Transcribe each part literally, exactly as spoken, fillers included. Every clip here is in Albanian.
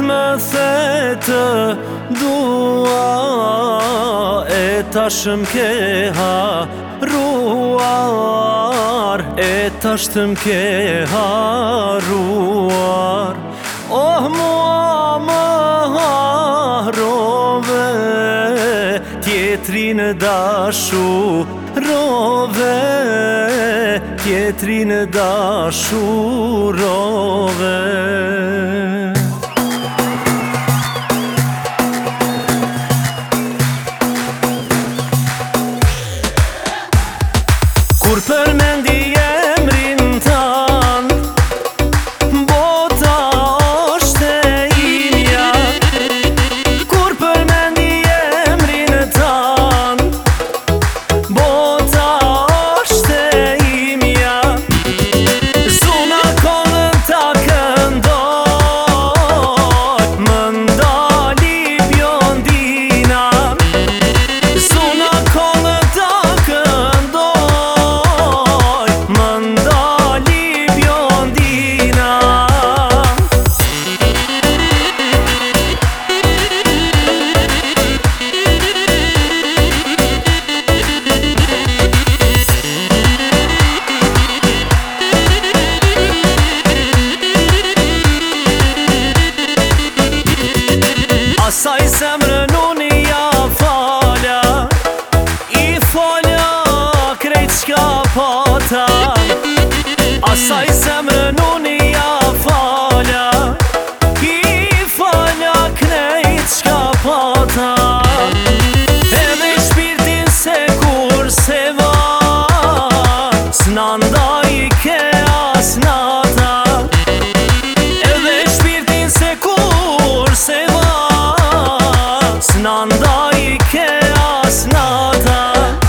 më the të dua, e tash m'ke harruar, e tash të m'ke harruar. Oh, mua më harrove, tjetrin dashurove, tjetrin dashurove. Kur përmendi emrin tan, bota është e imja. Kur përmendi emrin tan, bota është e imja. Zuna kollën ta këndoj, më ndali bjondina. Zuna kollën ta këndoj, më ndali bjondina. Asaj zemrën unë ja falja, i falja krejt qka pata. Asaj zemrën unë ja falja, i falja krejt qka pata. Edhe shpirtin se kur se van, s'na ndaj ke as nata. Edhe shpirtin se kur se van, s'na ndaj ke as nata.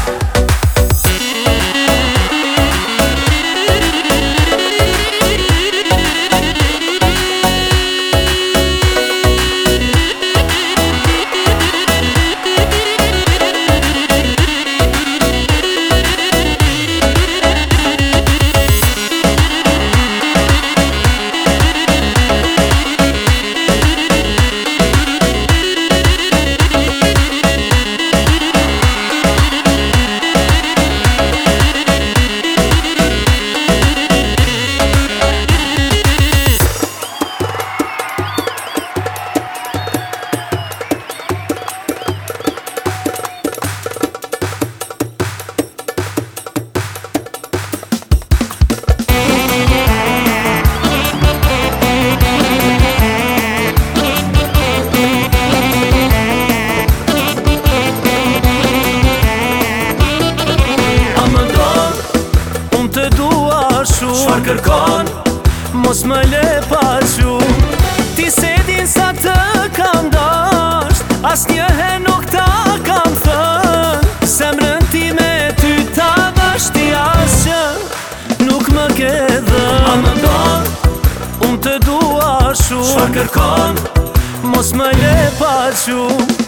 Çfarë kërkon, mos më le pa gju. Ti se din sa të kam dasht, asnjëherë nuk ta kam thën. Zemrën time ty ta vashti asgjë nuk më ke dhën. A mendon, unë të dua shumë. Çfarë kërkon, mos më le pa gju.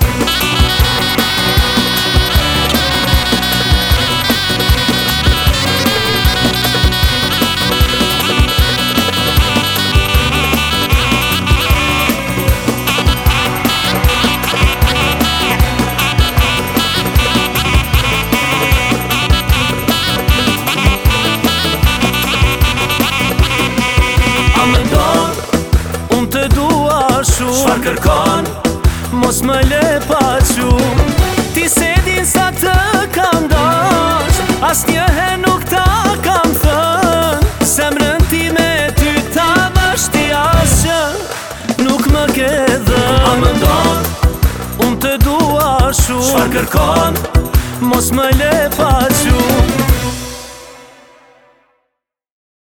Çfarë kërkon, mos më le pa gju. Ti se din sa të kam dasht, asnjëherë nuk ta kam thën. Zemrën time ty ta vashti asgjë nuk më ke dhën. A mendon, unë të dua shumë. Çfarë kërkon, mos më le pa gju.